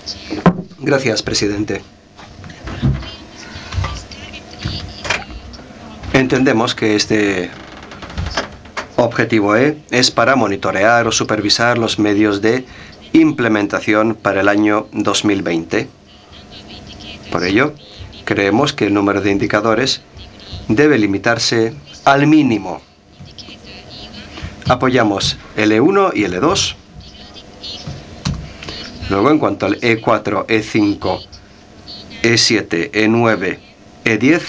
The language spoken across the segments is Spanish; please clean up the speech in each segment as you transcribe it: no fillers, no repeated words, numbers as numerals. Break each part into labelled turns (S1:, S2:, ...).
S1: Gracias, presidente. Entendemos que este objetivo E es para monitorear o supervisar los medios de implementación para el año 2020. Por ello, creemos que el número de indicadores debe limitarse al mínimo. Apoyamos el E1 y el E2. Luego, en cuanto al E4, E5, E7, E9, E10,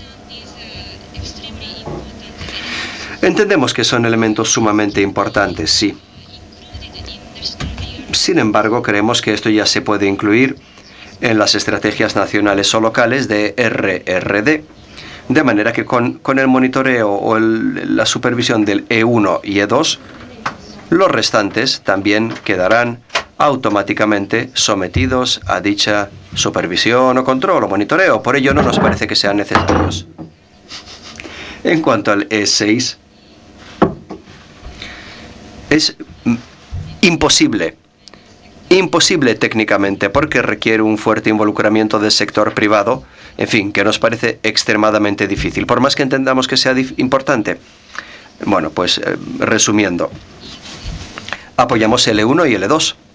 S1: entendemos que son elementos sumamente importantes, sí. Sin embargo, creemos que esto ya se puede incluir en las estrategias nacionales o locales de RRD, de manera que con el monitoreo o la supervisión del E1 y E2, los restantes también quedarán automáticamente sometidos a dicha supervisión o control o monitoreo. Por ello no nos parece que sean necesarios. En cuanto al E6, es imposible técnicamente porque requiere un fuerte involucramiento del sector privado, en fin, que nos parece extremadamente difícil, por más que entendamos que sea importante. Bueno, pues resumiendo, apoyamos el E1 y el E2.